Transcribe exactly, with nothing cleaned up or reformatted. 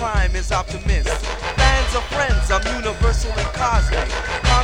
crime is optimist. Fans of friends, I'm universal and cosmic.